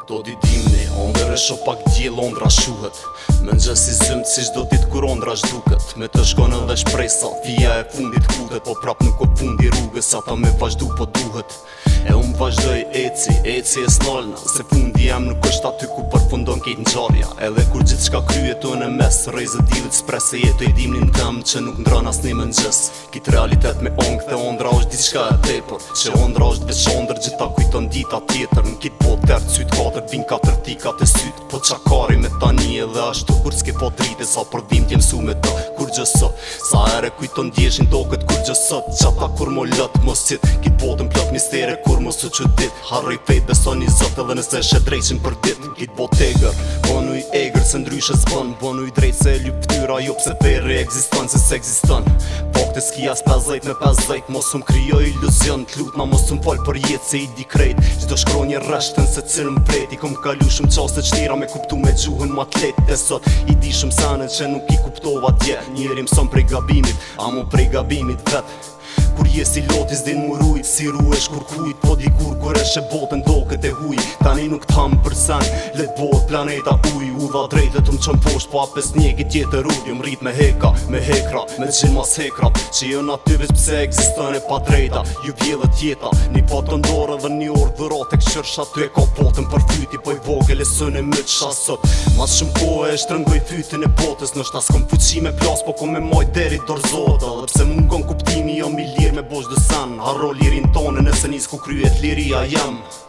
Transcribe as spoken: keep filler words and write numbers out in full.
Do t'i dimni, ondër e sho pak djel, ondra shuhet. Me në gjës i zymt si shdo dit kur ondra shduket. Me të shkon edhe shpresa, fija e fundit kutet. Po prap nuk o fundi rrugës, ata me vazhdu po duhet. E unë vazhdoj eci, eci e snalna. Se fundi jem nuk është aty ku përfundon kejt nxarja. Edhe kur gjithë shka kryet të në mes, rejzë dilit spres se jetë i dimnin tem që nuk ndran as një më në gjës. Kit realitet me ongë dhe ondra është diçka e tepër. Që ondra është veç ondër gjitha kujton dita tjetër. Në kit po tërë syt katër vin katër tikat e syt. Po qakari me tani edhe ashtu kur s'ke po drite sa për vim t'jem su me të kur gjësot. Sa ere kujton djeshin doket kur gjësot. Qata kur mo lët mos sit, kit botën plot mistere kur mos u që dit. Harroj fejt beson një zot edhe nëse she drejqin për dit. Kit bot eger, bonu i eger se ndryshe s'bën. Bonu i drejt se e lyp ftyra jo pse veri eksiston se s'eksiston. Fakte s'ki as pesdhejt me pesdhejt. Mos um kryoj iluzion t'lut ma mos um fol për jet se i di krejt. Qdo shkro një reshtën se cilë mpret. I kom kalu shumë qaste qtira me kuptu me gjuhën ma t'let. E sot i di shumë sanet që nuk i kuptova dje. Njeri mëson prej gabimit, a mu prej gabimit vet. Kur je si lotis din mu rujt, si ruesh kur kujt. Po dikur kur eshe botën doket e huj. Tani nuk t'ham për sen, let bot planeta uj. U dha drejtet um qëm posht, po apes njeki tjetër uj. Jum rrit me heka, me hekra, me gjin mas hekrat. Që jën aty veç pse eksistën e pa drejta. Ju vjellet jeta, një patë ndorë dhe një orë dhërat e këshërsha. Ty e ka botën për fyti, po i vogel e sën e mëtë shasot. Mas shumë kohë e shtrëngoj fytin e botës. Nështë as kom fuqi me plas, po kom me maj deri dorëzot. Dhe pse mungon kuptimi jo mi lirë me bosh dësan. Harro lirin tonë nëse nis ku kryet liria jam.